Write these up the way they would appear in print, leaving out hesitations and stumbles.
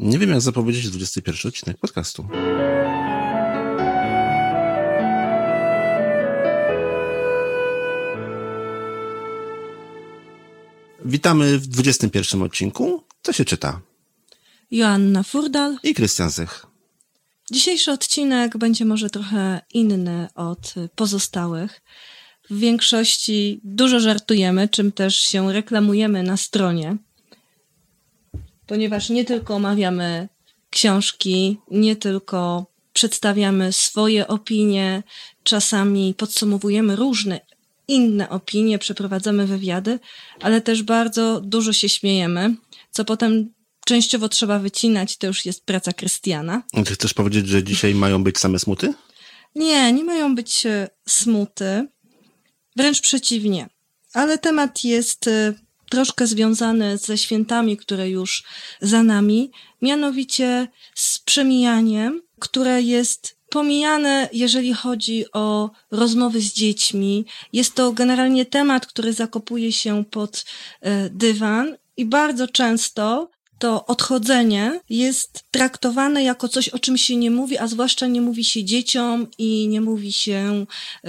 Nie wiem, jak zapowiedzieć 21 odcinek podcastu. Witamy w 21 odcinku. Co się czyta? Joanna Furdal I Krystian Zych. Dzisiejszy odcinek będzie może trochę inny od pozostałych. W większości dużo żartujemy, czym też się reklamujemy na stronie, ponieważ nie tylko omawiamy książki, nie tylko przedstawiamy swoje opinie, czasami podsumowujemy różne inne opinie, przeprowadzamy wywiady, ale też bardzo dużo się śmiejemy, co potem częściowo trzeba wycinać, to już jest praca Krystiana. Ty chcesz powiedzieć, że dzisiaj mają być same smuty? Nie mają być smuty, wręcz przeciwnie. Ale temat jest troszkę związany ze świętami, które już za nami, mianowicie z przemijaniem, które jest pomijane, jeżeli chodzi o rozmowy z dziećmi. Jest to generalnie temat, który zakopuje się pod dywan i bardzo często to odchodzenie jest traktowane jako coś, o czym się nie mówi, a zwłaszcza nie mówi się dzieciom i nie mówi się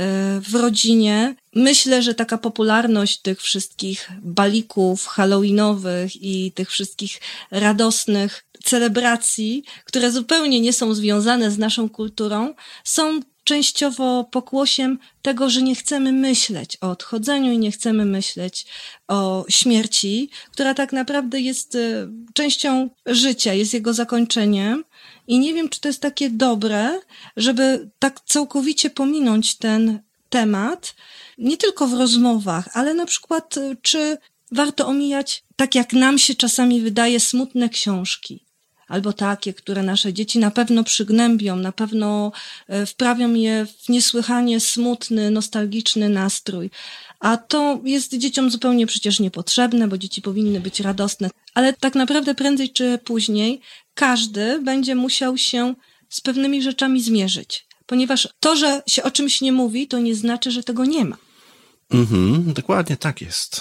w rodzinie. Myślę, że taka popularność tych wszystkich balików halloweenowych i tych wszystkich radosnych celebracji, które zupełnie nie są związane z naszą kulturą, są częściowo pokłosiem tego, że nie chcemy myśleć o odchodzeniu i nie chcemy myśleć o śmierci, która tak naprawdę jest częścią życia, jest jego zakończeniem. I nie wiem, czy to jest takie dobre, żeby tak całkowicie pominąć ten temat, nie tylko w rozmowach, ale na przykład, czy warto omijać, tak jak nam się czasami wydaje, smutne książki. Albo takie, które nasze dzieci na pewno przygnębią, na pewno wprawią je w niesłychanie smutny, nostalgiczny nastrój. A to jest dzieciom zupełnie przecież niepotrzebne, bo dzieci powinny być radosne. Ale tak naprawdę prędzej czy później każdy będzie musiał się z pewnymi rzeczami zmierzyć. Ponieważ to, że się o czymś nie mówi, to nie znaczy, że tego nie ma. Dokładnie tak jest.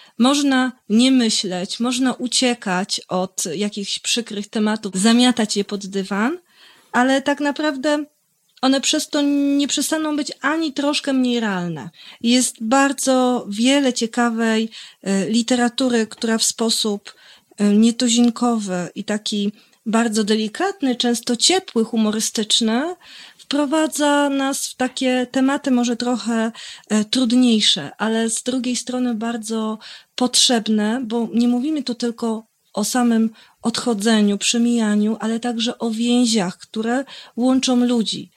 Można nie myśleć, można uciekać od jakichś przykrych tematów, zamiatać je pod dywan, ale tak naprawdę one przez to nie przestaną być ani troszkę mniej realne. Jest bardzo wiele ciekawej literatury, która w sposób nietuzinkowy i taki bardzo delikatny, często ciepły, humorystyczny, wprowadza nas w takie tematy może trochę trudniejsze, ale z drugiej strony bardzo potrzebne, bo nie mówimy tu tylko o samym odchodzeniu, przemijaniu, ale także o więziach, które łączą ludzi.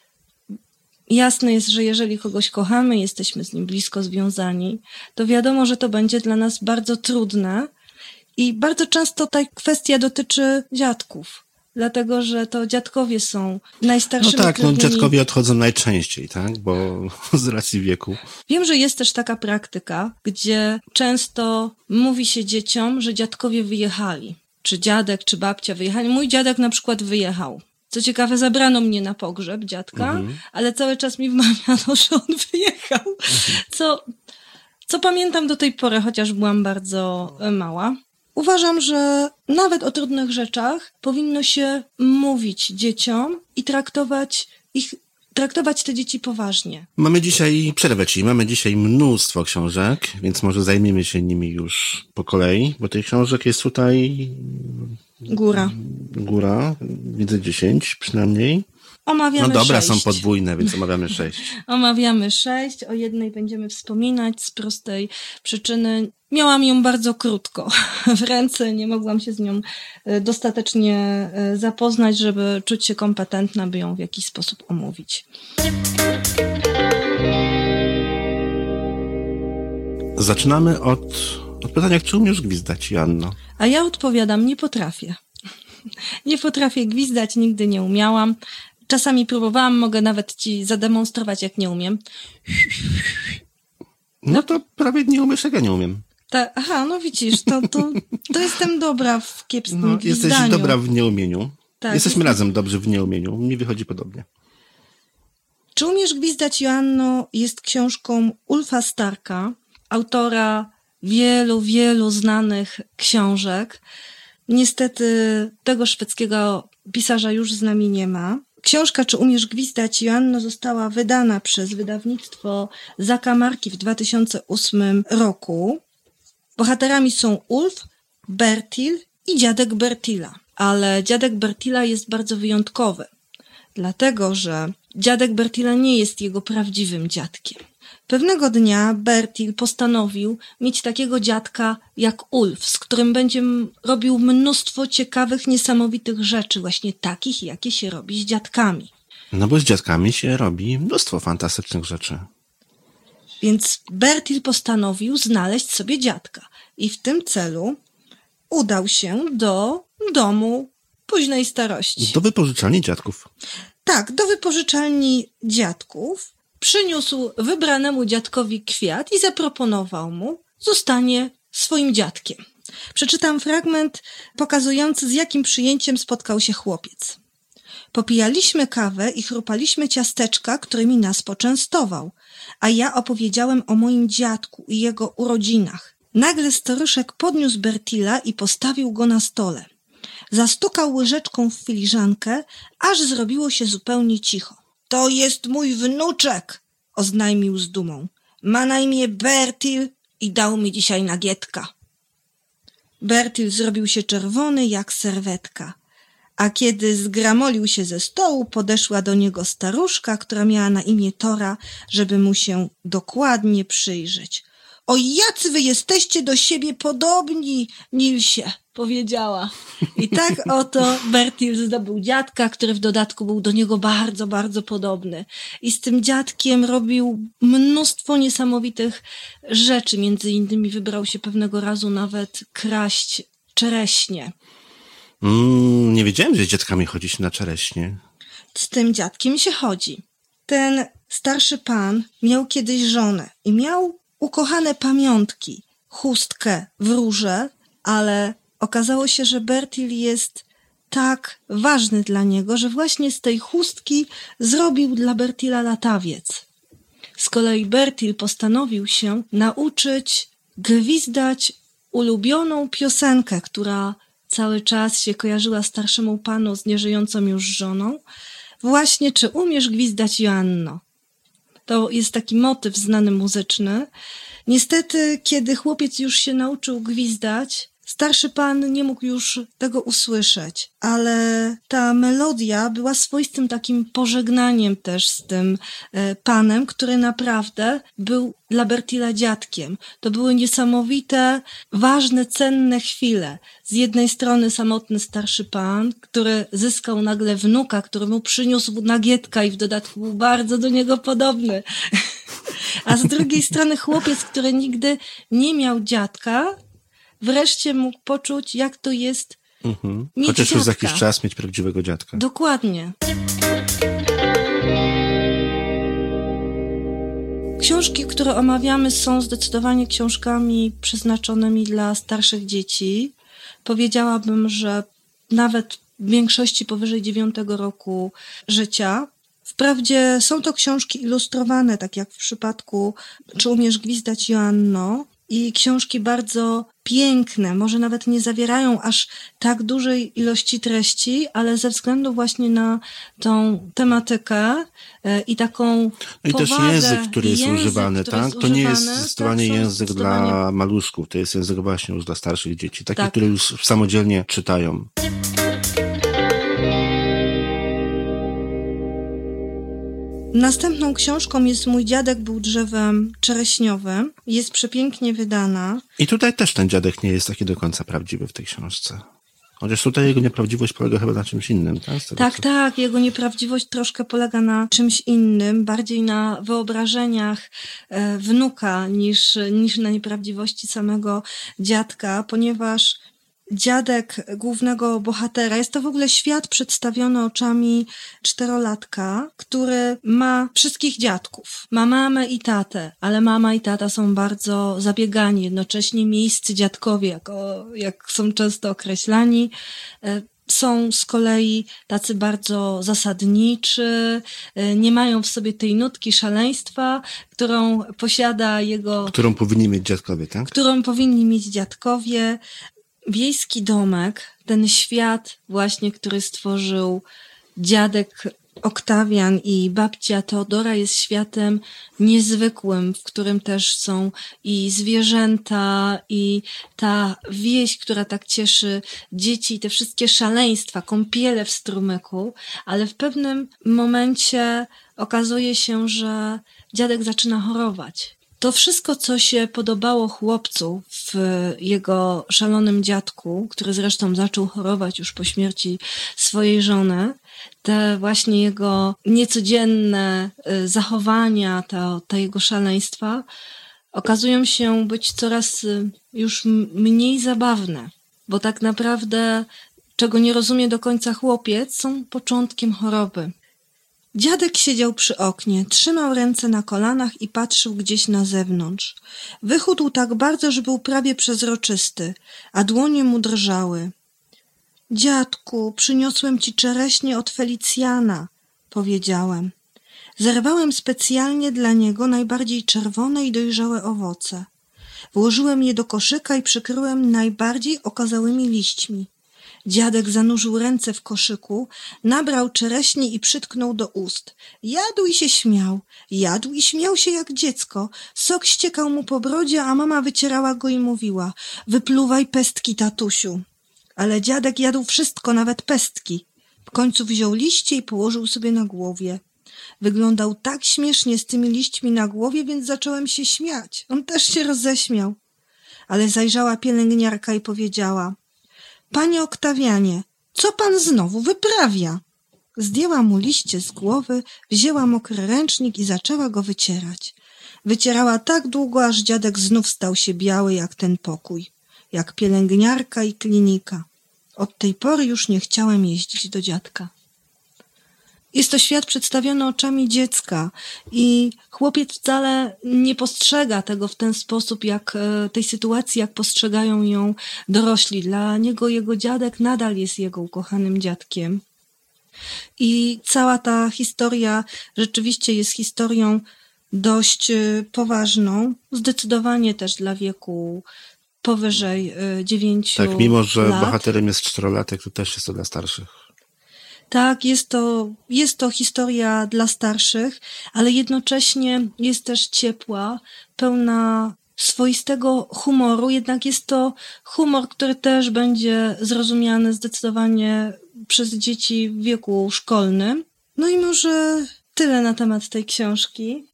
Jasne jest, że jeżeli kogoś kochamy, jesteśmy z nim blisko związani, to wiadomo, że to będzie dla nas bardzo trudne i bardzo często ta kwestia dotyczy dziadków. Dlatego, że to dziadkowie są najstarszymi. No tak, dziadkowie odchodzą najczęściej, tak? Bo z racji wieku. Wiem, że jest też taka praktyka, gdzie często mówi się dzieciom, że dziadkowie wyjechali. Czy dziadek, czy babcia wyjechali. Mój dziadek na przykład wyjechał. Co ciekawe, zabrano mnie na pogrzeb dziadka, ale cały czas mi wmawiano, że on wyjechał. Co pamiętam do tej pory, chociaż byłam bardzo mała. Uważam, że nawet o trudnych rzeczach powinno się mówić dzieciom i traktować te dzieci poważnie. Mamy dzisiaj mnóstwo książek, więc może zajmiemy się nimi już po kolei, bo tych książek jest tutaj góra, widzę 10 przynajmniej. Omawiamy 6. Są podwójne, więc omawiamy 6. Omawiamy 6, o jednej będziemy wspominać z prostej przyczyny. Miałam ją bardzo krótko w ręce, nie mogłam się z nią dostatecznie zapoznać, żeby czuć się kompetentna, by ją w jakiś sposób omówić. Zaczynamy od pytania, czy umiesz gwizdać, Joanno? A ja odpowiadam, nie potrafię. Nie potrafię gwizdać, nigdy nie umiałam. Czasami próbowałam, mogę nawet ci zademonstrować, jak nie umiem. No to prawie nie umiesz, jak ja nie umiem. Aha, no widzisz, to jestem dobra w kiepskim gwizdaniu. Jesteś dobra w nieumieniu. Tak, Jesteśmy razem dobrzy w nieumieniu. Mi wychodzi podobnie. Czy umiesz gwizdać, Joanno, jest książką Ulfa Starka, autora wielu, wielu znanych książek. Niestety tego szwedzkiego pisarza już z nami nie ma. Książka Czy umiesz gwizdać, Joanno, została wydana przez wydawnictwo Zakamarki w 2008 roku. Bohaterami są Ulf, Bertil i dziadek Bertila. Ale dziadek Bertila jest bardzo wyjątkowy, dlatego że dziadek Bertila nie jest jego prawdziwym dziadkiem. Pewnego dnia Bertil postanowił mieć takiego dziadka jak Ulf, z którym będzie robił mnóstwo ciekawych, niesamowitych rzeczy, właśnie takich, jakie się robi z dziadkami. No bo z dziadkami się robi mnóstwo fantastycznych rzeczy. Więc Bertil postanowił znaleźć sobie dziadka i w tym celu udał się do domu późnej starości. Do wypożyczalni dziadków. Tak, do wypożyczalni dziadków. Przyniósł wybranemu dziadkowi kwiat i zaproponował mu, zostanie swoim dziadkiem. Przeczytam fragment pokazujący, z jakim przyjęciem spotkał się chłopiec. Popijaliśmy kawę i chrupaliśmy ciasteczka, którymi nas poczęstował, a ja opowiedziałem o moim dziadku i jego urodzinach. Nagle staruszek podniósł Bertila i postawił go na stole. Zastukał łyżeczką w filiżankę, aż zrobiło się zupełnie cicho. To jest mój wnuczek, oznajmił z dumą. Ma na imię Bertil i dał mi dzisiaj nagietka. Bertil zrobił się czerwony jak serwetka, a kiedy zgramolił się ze stołu, podeszła do niego staruszka, która miała na imię Tora, żeby mu się dokładnie przyjrzeć. O, jacy wy jesteście do siebie podobni, Nilsie, powiedziała. I tak oto Bertil zdobył dziadka, który w dodatku był do niego bardzo, bardzo podobny. I z tym dziadkiem robił mnóstwo niesamowitych rzeczy. Między innymi wybrał się pewnego razu nawet kraść czereśnie. Nie wiedziałem, że z dziadkami chodzi się na czereśnie. Z tym dziadkiem się chodzi. Ten starszy pan miał kiedyś żonę i miał ukochane pamiątki, chustkę w róże, ale okazało się, że Bertil jest tak ważny dla niego, że właśnie z tej chustki zrobił dla Bertila latawiec. Z kolei Bertil postanowił się nauczyć gwizdać ulubioną piosenkę, która cały czas się kojarzyła starszemu panu z nieżyjącą już żoną. Właśnie Czy umiesz gwizdać, Joanno? To jest taki motyw znany muzyczny. Niestety, kiedy chłopiec już się nauczył gwizdać, starszy pan nie mógł już tego usłyszeć, ale ta melodia była swoistym takim pożegnaniem też z tym panem, który naprawdę był dla Bertila dziadkiem. To były niesamowite, ważne, cenne chwile. Z jednej strony samotny starszy pan, który zyskał nagle wnuka, który mu przyniósł nagietka i w dodatku był bardzo do niego podobny. A z drugiej strony chłopiec, który nigdy nie miał dziadka, wreszcie mógł poczuć, jak to jest mieć Chociaż dziadka. już za jakiś czas mieć prawdziwego dziadka. Dokładnie. Książki, które omawiamy, są zdecydowanie książkami przeznaczonymi dla starszych dzieci. Powiedziałabym, że nawet w większości powyżej 9 roku życia. Wprawdzie są to książki ilustrowane, tak jak w przypadku Czy umiesz gwizdać, Joanno? I książki bardzo piękne, może nawet nie zawierają aż tak dużej ilości treści, ale ze względu właśnie na tą tematykę i taką I też powagę, język, który jest język, używany, który tak? jest To nie jest używany, zdecydowanie są język zdecydowanie- dla maluszków, to jest język właśnie już dla starszych dzieci, takich, Tak. które już samodzielnie czytają. Następną książką jest Mój dziadek był drzewem czereśniowym. Jest przepięknie wydana. I tutaj też ten dziadek nie jest taki do końca prawdziwy w tej książce. Chociaż tutaj jego nieprawdziwość polega chyba na czymś innym, tak? Z tego, Tak, co- tak, jego nieprawdziwość troszkę polega na czymś innym, bardziej na wyobrażeniach wnuka niż na nieprawdziwości samego dziadka, ponieważ dziadek głównego bohatera, jest to w ogóle świat przedstawiony oczami 4-latka, który ma wszystkich dziadków. Ma mamę i tatę, ale mama i tata są bardzo zabiegani, jednocześnie miejscy dziadkowie, jak są często określani. Są z kolei tacy bardzo zasadniczy, nie mają w sobie tej nutki szaleństwa, którą posiada jego... Którą powinni mieć dziadkowie, tak? którą powinni mieć dziadkowie. wiejski domek, ten świat właśnie, który stworzył dziadek Oktawian i babcia Teodora, jest światem niezwykłym, w którym też są i zwierzęta, i ta wieś, która tak cieszy dzieci, te wszystkie szaleństwa, kąpiele w strumyku, ale w pewnym momencie okazuje się, że dziadek zaczyna chorować. To wszystko, co się podobało chłopcu w jego szalonym dziadku, który zresztą zaczął chorować już po śmierci swojej żony, te właśnie jego niecodzienne zachowania, te jego szaleństwa okazują się być coraz już mniej zabawne, bo tak naprawdę, czego nie rozumie do końca chłopiec, są początkiem choroby. Dziadek siedział przy oknie, trzymał ręce na kolanach i patrzył gdzieś na zewnątrz. Wychudł tak bardzo, że był prawie przezroczysty, a dłonie mu drżały. Dziadku, przyniosłem ci czereśnie od Felicjana, powiedziałem. Zerwałem specjalnie dla niego najbardziej czerwone i dojrzałe owoce. Włożyłem je do koszyka i przykryłem najbardziej okazałymi liśćmi. Dziadek zanurzył ręce w koszyku, nabrał czereśni i przytknął do ust. Jadł i się śmiał. Jadł i śmiał się jak dziecko. Sok ściekał mu po brodzie, a mama wycierała go i mówiła: wypluwaj pestki, tatusiu. Ale dziadek jadł wszystko, nawet pestki. W końcu wziął liście i położył sobie na głowie. Wyglądał tak śmiesznie z tymi liśćmi na głowie, więc zacząłem się śmiać. On też się roześmiał. Ale zajrzała pielęgniarka i powiedziała: Panie Oktawianie, co pan znowu wyprawia? Zdjęła mu liście z głowy, wzięła mokry ręcznik i zaczęła go wycierać. Wycierała tak długo, aż dziadek znów stał się biały jak ten pokój, jak pielęgniarka i klinika. Od tej pory już nie chciałem jeździć do dziadka. Jest to świat przedstawiony oczami dziecka i chłopiec wcale nie postrzega tego w ten sposób, jak tej sytuacji, jak postrzegają ją dorośli. Dla niego jego dziadek nadal jest jego ukochanym dziadkiem. I cała ta historia rzeczywiście jest historią dość poważną, zdecydowanie też dla wieku powyżej 9 lat. Tak, mimo że bohaterem jest 4-latek, to też jest to dla starszych. Tak, jest to historia dla starszych, ale jednocześnie jest też ciepła, pełna swoistego humoru, jednak jest to humor, który też będzie zrozumiany zdecydowanie przez dzieci w wieku szkolnym. No i może tyle na temat tej książki.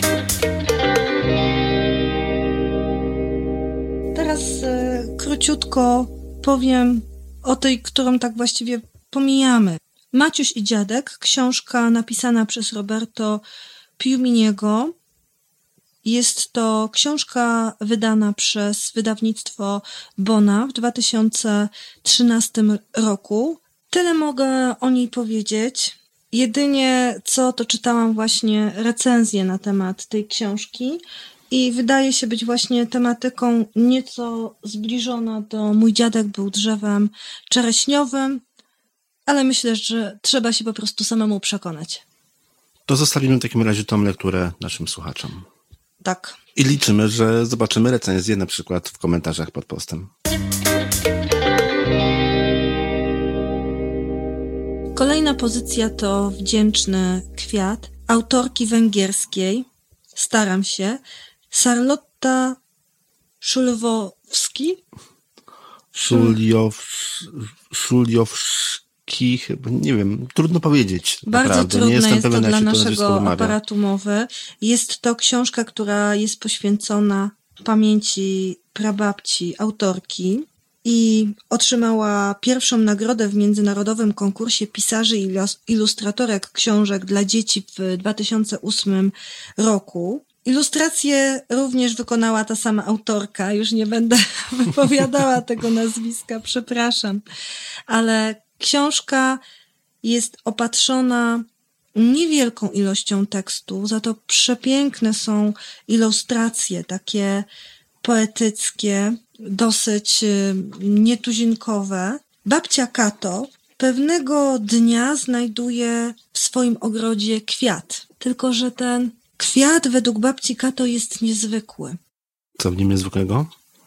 Teraz króciutko powiem o tej, którą tak właściwie pomijamy. Maciuś i dziadek, książka napisana przez Roberto Piuminiego. Jest to książka wydana przez wydawnictwo Bona w 2013 roku. Tyle mogę o niej powiedzieć. Jedynie co, to czytałam właśnie recenzję na temat tej książki i wydaje się być właśnie tematyką nieco zbliżona do Mój dziadek był drzewem czereśniowym, ale myślę, że trzeba się po prostu samemu przekonać. To zostawimy w takim razie tą lekturę naszym słuchaczom. Tak. I liczymy, że zobaczymy recenzję na przykład w komentarzach pod postem. Kolejna pozycja to Wdzięczny kwiat autorki węgierskiej. Staram się. Charlotta Szulwowski. Szuliowski, chyba, nie wiem, trudno powiedzieć. Bardzo naprawdę. trudne Nie jestem jest pewien, to dla jak się to naszego nazwisko wymawia. aparatu mowy. Jest to książka, która jest poświęcona pamięci prababci autorki i otrzymała pierwszą nagrodę w międzynarodowym konkursie pisarzy i ilustratorek książek dla dzieci w 2008 roku. Ilustrację również wykonała ta sama autorka, już nie będę wypowiadała tego nazwiska, przepraszam, ale książka jest opatrzona niewielką ilością tekstu, za to przepiękne są ilustracje, takie poetyckie, dosyć nietuzinkowe. Babcia Kato pewnego dnia znajduje w swoim ogrodzie kwiat, tylko że ten kwiat według babci Kato jest niezwykły. Co w nim niezwykłego?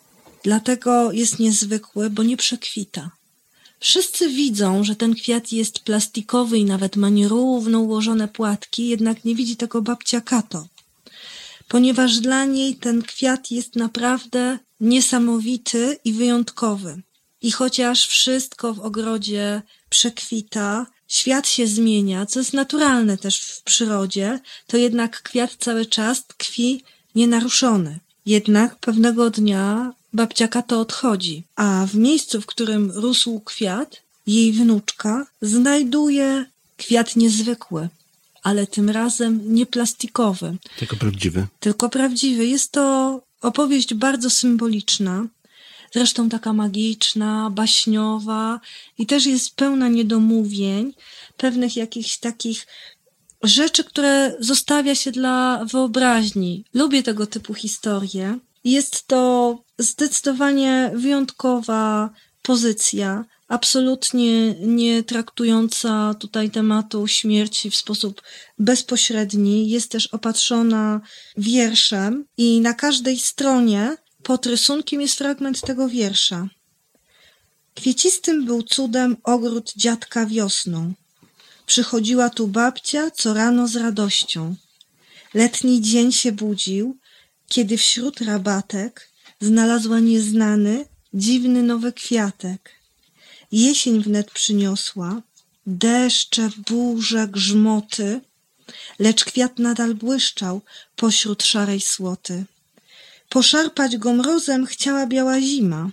Dlatego jest niezwykły, bo nie przekwita. Wszyscy widzą, że ten kwiat jest plastikowy i nawet ma nierówno ułożone płatki, jednak nie widzi tego babcia Kato, ponieważ dla niej ten kwiat jest naprawdę niesamowity i wyjątkowy. I chociaż wszystko w ogrodzie przekwita, świat się zmienia, co jest naturalne też w przyrodzie, to jednak kwiat cały czas tkwi nienaruszony. Jednak pewnego dnia babcia Kato odchodzi, a w miejscu, w którym rósł kwiat, jej wnuczka znajduje kwiat niezwykły, ale tym razem nie plastikowy. Tylko prawdziwy. Jest to opowieść bardzo symboliczna, zresztą taka magiczna, baśniowa i też jest pełna niedomówień, pewnych jakichś takich rzeczy, które zostawia się dla wyobraźni. Lubię tego typu historie. Jest to zdecydowanie wyjątkowa pozycja, absolutnie nie traktująca tutaj tematu śmierci w sposób bezpośredni. Jest też opatrzona wierszem i na każdej stronie pod rysunkiem jest fragment tego wiersza. Kwiecistym był cudem ogród dziadka wiosną. Przychodziła tu babcia co rano z radością. Letni dzień się budził, kiedy wśród rabatek znalazła nieznany, dziwny nowy kwiatek. Jesień wnet przyniosła, deszcze, burze, grzmoty, lecz kwiat nadal błyszczał pośród szarej słoty. Poszarpać go mrozem chciała biała zima,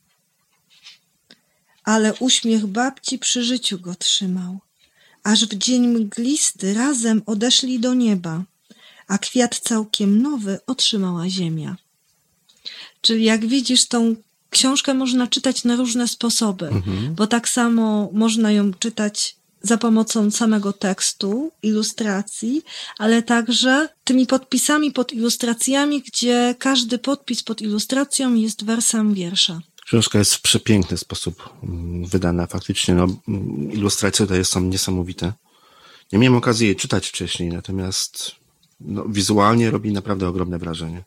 ale uśmiech babci przy życiu go trzymał, aż w dzień mglisty razem odeszli do nieba, a kwiat całkiem nowy otrzymała ziemia. Czyli jak widzisz, tą książkę można czytać na różne sposoby, bo tak samo można ją czytać za pomocą samego tekstu, ilustracji, ale także tymi podpisami pod ilustracjami, gdzie każdy podpis pod ilustracją jest wersem wiersza. Książka jest w przepiękny sposób wydana. Faktycznie ilustracje tutaj są niesamowite. Nie miałem okazji jej czytać wcześniej, natomiast wizualnie robi naprawdę ogromne wrażenie.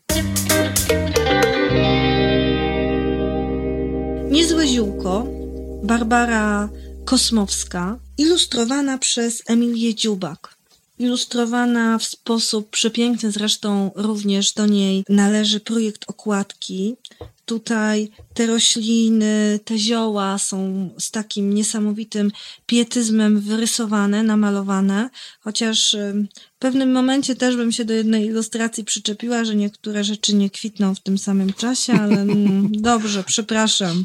Niezłe ziółko, Barbara Kosmowska, ilustrowana przez Emilię Dziubak. Ilustrowana w sposób przepiękny, zresztą również do niej należy projekt okładki. Tutaj te rośliny, te zioła są z takim niesamowitym pietyzmem wyrysowane, namalowane, chociaż w pewnym momencie też bym się do jednej ilustracji przyczepiła, że niektóre rzeczy nie kwitną w tym samym czasie, ale dobrze, przepraszam.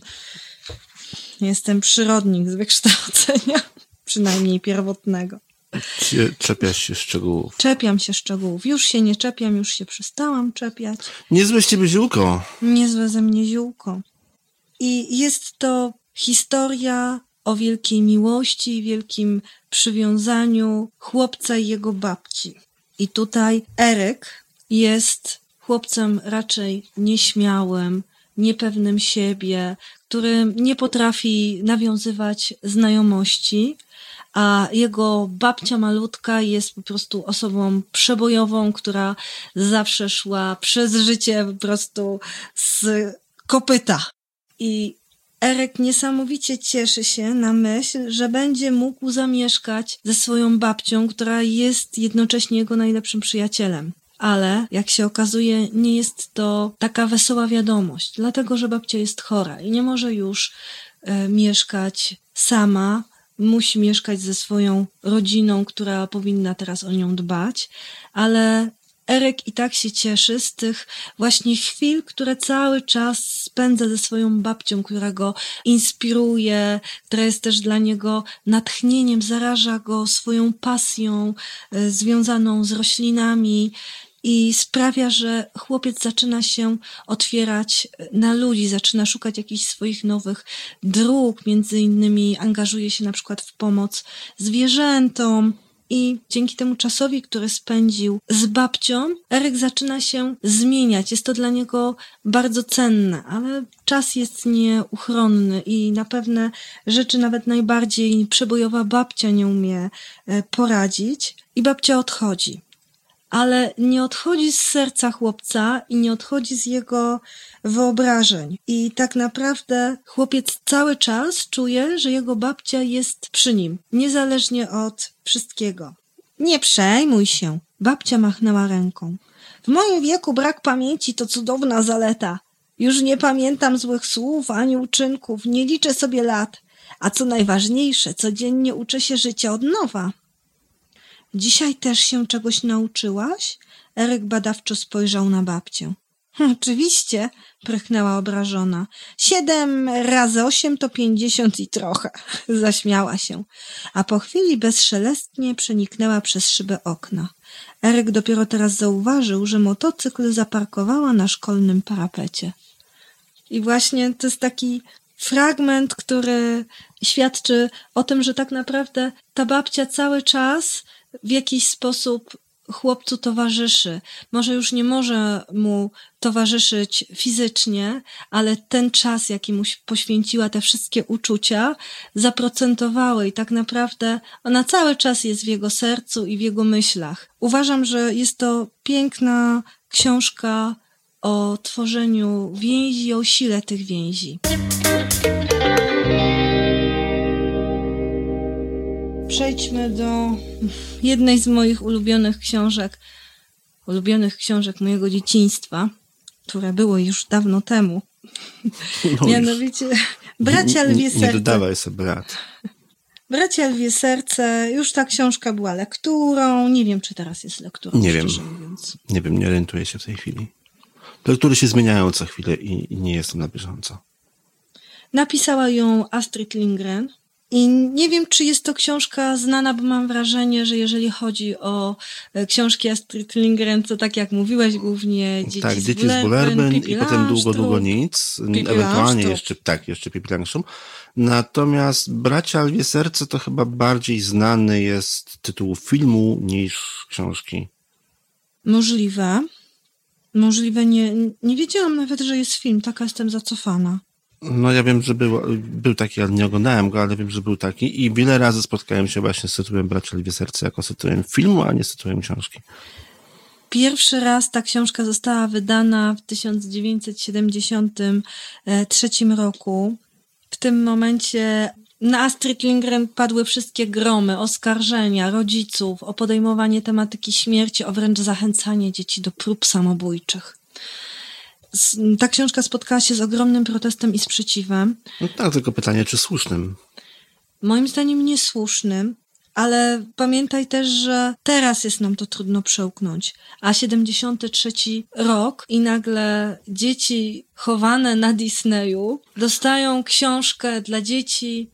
Jestem przyrodnik z wykształcenia, przynajmniej pierwotnego. Czepiasz się szczegółów. Czepiam się szczegółów. Już się nie czepiam, już się przestałam czepiać. Niezłe z ciebie ziółko. Niezłe ze mnie ziółko. I jest to historia o wielkiej miłości, wielkim przywiązaniu chłopca i jego babci. I tutaj Eryk jest chłopcem raczej nieśmiałym, niepewnym siebie, który nie potrafi nawiązywać znajomości, a jego babcia malutka jest po prostu osobą przebojową, która zawsze szła przez życie po prostu z kopyta. I Eryk niesamowicie cieszy się na myśl, że będzie mógł zamieszkać ze swoją babcią, która jest jednocześnie jego najlepszym przyjacielem. Ale, jak się okazuje, nie jest to taka wesoła wiadomość, dlatego że babcia jest chora i nie może już mieszkać sama, musi mieszkać ze swoją rodziną, która powinna teraz o nią dbać, ale Eryk i tak się cieszy z tych właśnie chwil, które cały czas spędza ze swoją babcią, która go inspiruje, która jest też dla niego natchnieniem, zaraża go swoją pasją związaną z roślinami i sprawia, że chłopiec zaczyna się otwierać na ludzi, zaczyna szukać jakichś swoich nowych dróg, między innymi angażuje się na przykład w pomoc zwierzętom. I dzięki temu czasowi, który spędził z babcią, Eryk zaczyna się zmieniać. Jest to dla niego bardzo cenne, ale czas jest nieuchronny i na pewne rzeczy nawet najbardziej przebojowa babcia nie umie poradzić. I babcia odchodzi. ale nie odchodzi z serca chłopca i nie odchodzi z jego wyobrażeń. I tak naprawdę chłopiec cały czas czuje, że jego babcia jest przy nim, niezależnie od wszystkiego. Nie przejmuj się, babcia machnęła ręką. W moim wieku brak pamięci to cudowna zaleta. Już nie pamiętam złych słów ani uczynków, nie liczę sobie lat. A co najważniejsze, codziennie uczę się życia od nowa. Dzisiaj też się czegoś nauczyłaś? Eryk badawczo spojrzał na babcię. Oczywiście, prychnęła obrażona. 7 razy 8 to 50 i trochę. Zaśmiała się, a po chwili bezszelestnie przeniknęła przez szybę okna. Eryk dopiero teraz zauważył, że motocykl zaparkowała na szkolnym parapecie. I właśnie to jest taki fragment, który świadczy o tym, że tak naprawdę ta babcia cały czas w jakiś sposób chłopcu towarzyszy. Może już nie może mu towarzyszyć fizycznie, ale ten czas, jaki mu poświęciła, te wszystkie uczucia, zaprocentowały i tak naprawdę ona cały czas jest w jego sercu i w jego myślach. Uważam, że jest to piękna książka o tworzeniu więzi i o sile tych więzi. Przejdźmy do jednej z moich ulubionych książek mojego dzieciństwa, które było już dawno temu. No Mianowicie Bracia Lwie Serce. Nie dodawaj sobie brat. Bracia Lwie Serce, już ta książka była lekturą. Nie wiem, czy teraz jest lekturą. Nie wiem. Mówiąc. Nie wiem, nie orientuję się w tej chwili. Lektury się zmieniają co chwilę i nie jestem na bieżąco. Napisała ją Astrid Lindgren. I nie wiem, czy jest to książka znana, bo mam wrażenie, że jeżeli chodzi o książki Astrid Lindgren, to tak jak mówiłeś, głównie Dzieci z Bullerbyn i potem długo nic, ewentualnie jeszcze Pippi Langstrumpf. Natomiast Bracia Lwie Serce to chyba bardziej znany jest tytuł filmu niż książki. Możliwe, nie wiedziałam nawet, że jest film, taka jestem zacofana. No ja wiem, że był taki, ale nie oglądałem go, ale wiem, że był taki i wiele razy spotkałem się właśnie z tytułem Bracia Lwie Serce jako z tytułem filmu, a nie z tytułem książki. Pierwszy raz ta książka została wydana w 1973 roku. W tym momencie na Astrid Lindgren padły wszystkie gromy, oskarżenia rodziców o podejmowanie tematyki śmierci, o wręcz zachęcanie dzieci do prób samobójczych. Ta książka spotkała się z ogromnym protestem i sprzeciwem. No tak, tylko pytanie, czy słusznym? Moim zdaniem niesłusznym, ale pamiętaj też, że teraz jest nam to trudno przełknąć. A 73 rok i nagle dzieci chowane na Disneyu dostają książkę dla dzieci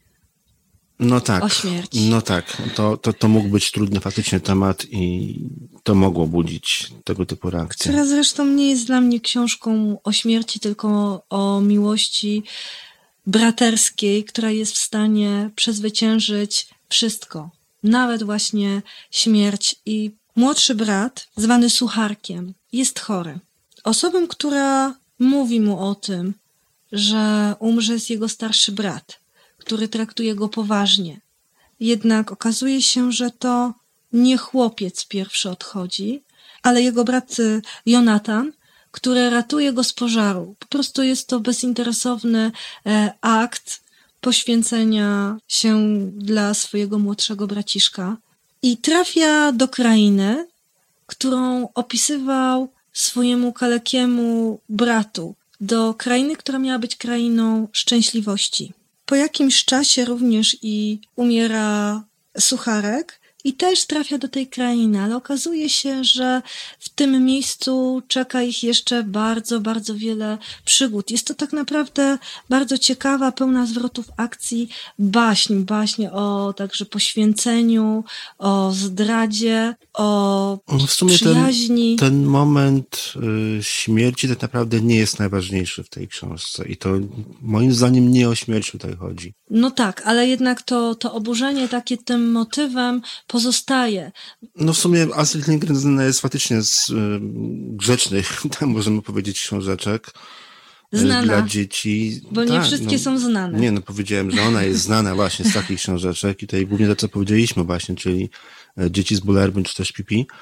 o śmierci. No tak, to mógł być trudny faktycznie temat i to mogło budzić tego typu reakcje. Która zresztą nie jest dla mnie książką o śmierci, tylko o miłości braterskiej, która jest w stanie przezwyciężyć wszystko. Nawet właśnie śmierć. I młodszy brat, zwany Sucharkiem, jest chory. Osobą, która mówi mu o tym, że umrze, jest jego starszy brat, który traktuje go poważnie. Jednak okazuje się, że to nie chłopiec pierwszy odchodzi, ale jego brat Jonatan, który ratuje go z pożaru. Po prostu jest to bezinteresowny akt poświęcenia się dla swojego młodszego braciszka i trafia do krainy, którą opisywał swojemu kalekiemu bratu, do krainy, która miała być krainą szczęśliwości. Po jakimś czasie również i umiera Sucharek i też trafia do tej krainy, ale okazuje się, że w tym miejscu czeka ich jeszcze bardzo, bardzo wiele przygód. Jest to tak naprawdę bardzo ciekawa, pełna zwrotów akcji baśń o także poświęceniu, o zdradzie, o w sumie przyjaźni. Ten moment śmierci tak naprawdę nie jest najważniejszy w tej książce i to moim zdaniem nie o śmierć tutaj chodzi. No tak, ale jednak to oburzenie takie tym motywem pozostaje. No w sumie Astrid Lindgren znana jest faktycznie z grzecznych, tam możemy powiedzieć, książeczek znana, dla dzieci. Bo nie wszystkie są znane. Nie, no powiedziałem, że ona jest znana właśnie z takich książeczek i tutaj głównie to, co powiedzieliśmy właśnie, czyli Dzieci z Bullerbyn czy też Pippi.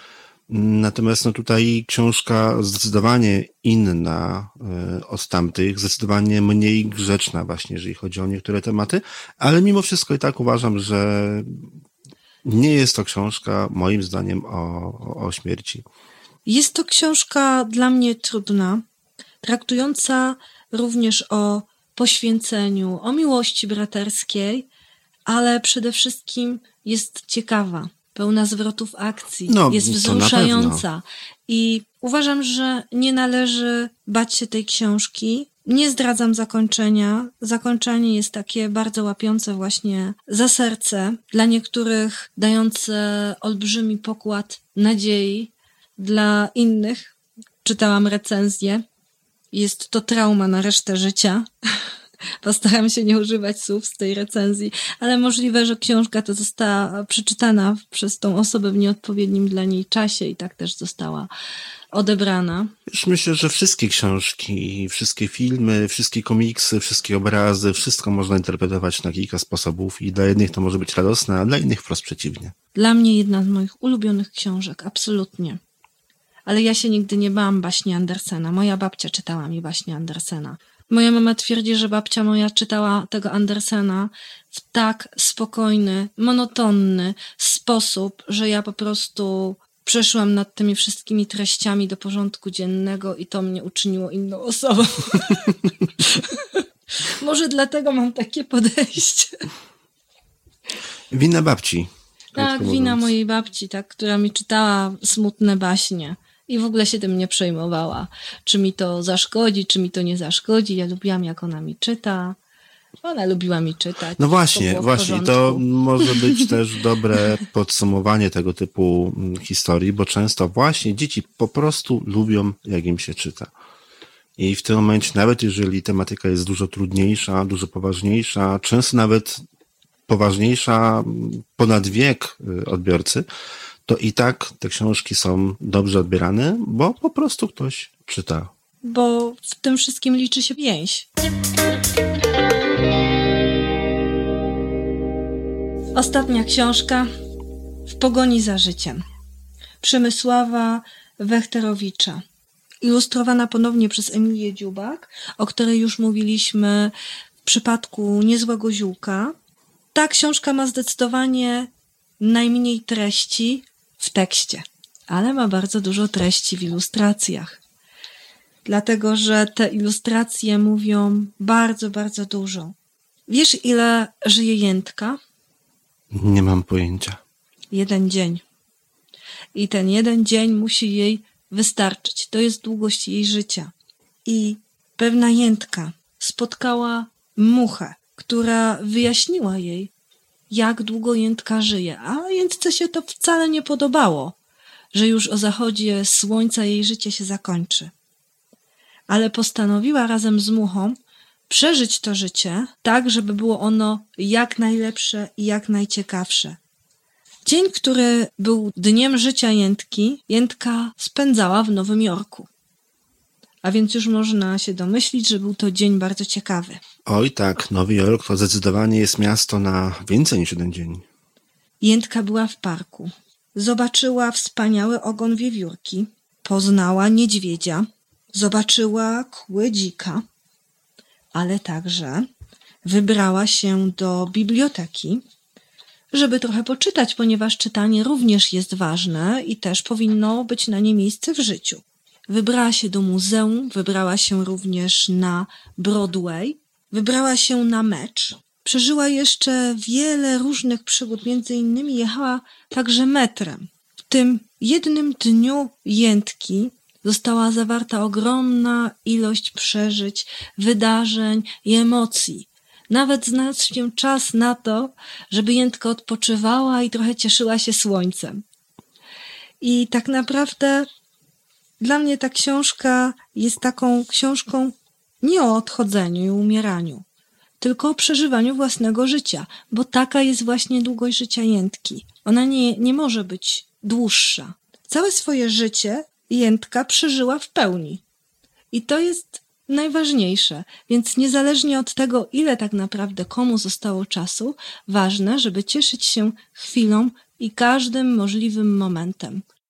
Natomiast no tutaj książka zdecydowanie inna od tamtych, zdecydowanie mniej grzeczna właśnie, jeżeli chodzi o niektóre tematy, ale mimo wszystko i tak uważam, że nie jest to książka moim zdaniem o śmierci. Jest to książka dla mnie trudna, traktująca również o poświęceniu, o miłości braterskiej, ale przede wszystkim jest ciekawa, pełna zwrotów akcji, jest wzruszająca. I uważam, że nie należy bać się tej książki. Nie zdradzam zakończenia. Zakończenie jest takie bardzo łapiące właśnie za serce, dla niektórych dające olbrzymi pokład nadziei, dla innych czytałam recenzję. Jest to trauma na resztę życia. Postaram się nie używać słów z tej recenzji, ale możliwe, że książka ta została przeczytana przez tą osobę w nieodpowiednim dla niej czasie i tak też została odebrana. Już myślę, że wszystkie książki, wszystkie filmy, wszystkie komiksy, wszystkie obrazy, wszystko można interpretować na kilka sposobów i dla jednych to może być radosne, a dla innych wprost przeciwnie. Dla mnie jedna z moich ulubionych książek, absolutnie. Ale ja się nigdy nie bałam baśni Andersena. Moja babcia czytała mi baśnie Andersena. Moja mama twierdzi, że babcia moja czytała tego Andersena w tak spokojny, monotonny sposób, że ja po prostu przeszłam nad tymi wszystkimi treściami do porządku dziennego i to mnie uczyniło inną osobą. Może dlatego mam takie podejście. Wina babci. Tak, wina mojej babci, tak, która mi czytała smutne baśnie. I w ogóle się tym nie przejmowała. Czy mi to zaszkodzi, czy mi to nie zaszkodzi. Ja lubiłam, jak ona mi czyta. Ona lubiła mi czytać. No właśnie, to może być też dobre podsumowanie tego typu historii, bo często właśnie dzieci po prostu lubią, jak im się czyta. I w tym momencie, nawet jeżeli tematyka jest dużo trudniejsza, dużo poważniejsza, często nawet poważniejsza ponad wiek odbiorcy, to i tak te książki są dobrze odbierane, bo po prostu ktoś czyta. Bo w tym wszystkim liczy się więź. Ostatnia książka W pogoni za życiem. Przemysława Wechterowicza. Ilustrowana ponownie przez Emilię Dziubak, o której już mówiliśmy w przypadku Niezłego ziółka. Ta książka ma zdecydowanie najmniej treści w tekście, ale ma bardzo dużo treści w ilustracjach. Dlatego, że te ilustracje mówią bardzo, bardzo dużo. Wiesz, ile żyje jętka? Nie mam pojęcia. 1 dzień. I ten 1 dzień musi jej wystarczyć. To jest długość jej życia. I pewna jętka spotkała muchę, która wyjaśniła jej, jak długo jętka żyje. A jętce się to wcale nie podobało, że już o zachodzie słońca jej życie się zakończy. Ale postanowiła razem z muchą przeżyć to życie tak, żeby było ono jak najlepsze i jak najciekawsze. Dzień, który był dniem życia jętki, jętka spędzała w Nowym Jorku. A więc już można się domyślić, że był to dzień bardzo ciekawy. Oj tak, Nowy Jork to zdecydowanie jest miasto na więcej niż 1 dzień. Jętka była w parku. Zobaczyła wspaniały ogon wiewiórki, poznała niedźwiedzia, zobaczyła kły dzika, ale także wybrała się do biblioteki, żeby trochę poczytać, ponieważ czytanie również jest ważne i też powinno być na nie miejsce w życiu. Wybrała się do muzeum, wybrała się również na Broadway, wybrała się na mecz. Przeżyła jeszcze wiele różnych przygód, między innymi jechała także metrem. W tym jednym dniu jętki została zawarta ogromna ilość przeżyć, wydarzeń i emocji. Nawet znalazł się czas na to, żeby jętka odpoczywała i trochę cieszyła się słońcem. I tak naprawdę dla mnie ta książka jest taką książką nie o odchodzeniu i umieraniu, tylko o przeżywaniu własnego życia, bo taka jest właśnie długość życia jętki. Ona nie może być dłuższa. Całe swoje życie jętka przeżyła w pełni. I to jest najważniejsze. Więc niezależnie od tego, ile tak naprawdę komu zostało czasu, ważne, żeby cieszyć się chwilą i każdym możliwym momentem.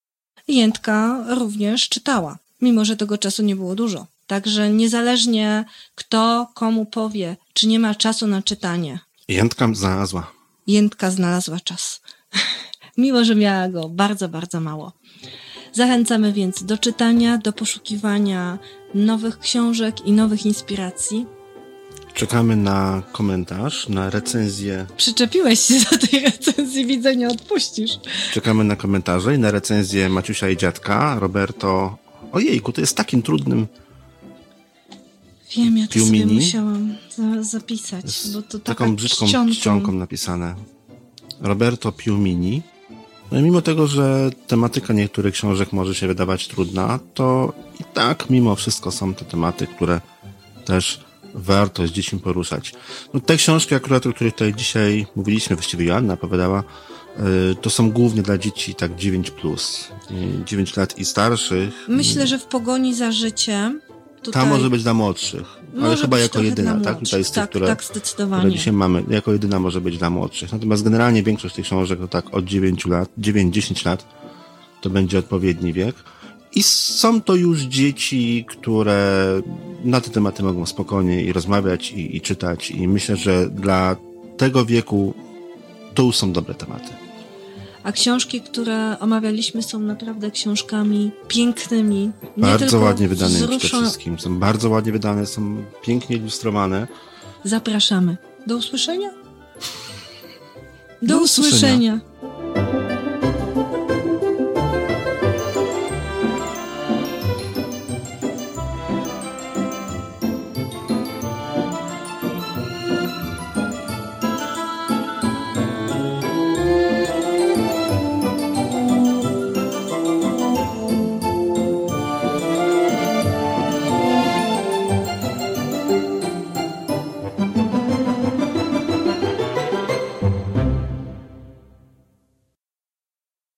Jędka również czytała, mimo że tego czasu nie było dużo. Także niezależnie kto komu powie, czy nie ma czasu na czytanie, Jędka znalazła. Jędka znalazła czas. Mimo że miała go bardzo, bardzo mało. Zachęcamy więc do czytania, do poszukiwania nowych książek i nowych inspiracji. Czekamy na komentarz, na recenzję. Przyczepiłeś się do tej recenzji, widzę, nie odpuścisz. Czekamy na komentarze i na recenzję Maciusia i dziadka. Roberto, ojejku, to jest takim trudnym. Wiem, ja to Piumini. sobie musiałam zapisać, bo to taka Taką brzydką czcionką napisane. Roberto Piumini. No i mimo tego, że tematyka niektórych książek może się wydawać trudna, to i tak mimo wszystko są to tematy, które też warto z dziećmi poruszać. No, te książki akurat, o których tutaj dzisiaj mówiliśmy, właściwie Joanna opowiadała, to są głównie dla dzieci tak 9+, 9 lat i starszych. Myślę, że w pogoni za życiem tutaj... Ta może być dla młodszych, ale Może chyba być jako trochę jedyna, dla tak? młodszych. Tutaj z tych, Tak, które, tak, zdecydowanie. które dzisiaj mamy, jako jedyna może być dla młodszych. Natomiast generalnie większość tych książek to tak od 9 lat, 9-10 lat to będzie odpowiedni wiek. I są to już dzieci, które na te tematy mogą spokojnie i rozmawiać i czytać. I myślę, że dla tego wieku to już są dobre tematy. A książki, które omawialiśmy, są naprawdę książkami pięknymi. Nie Bardzo tylko ładnie wydane przede wzruszą- wszystkim. Są bardzo ładnie wydane, są pięknie ilustrowane. Zapraszamy. Do usłyszenia? Do usłyszenia. usłyszenia.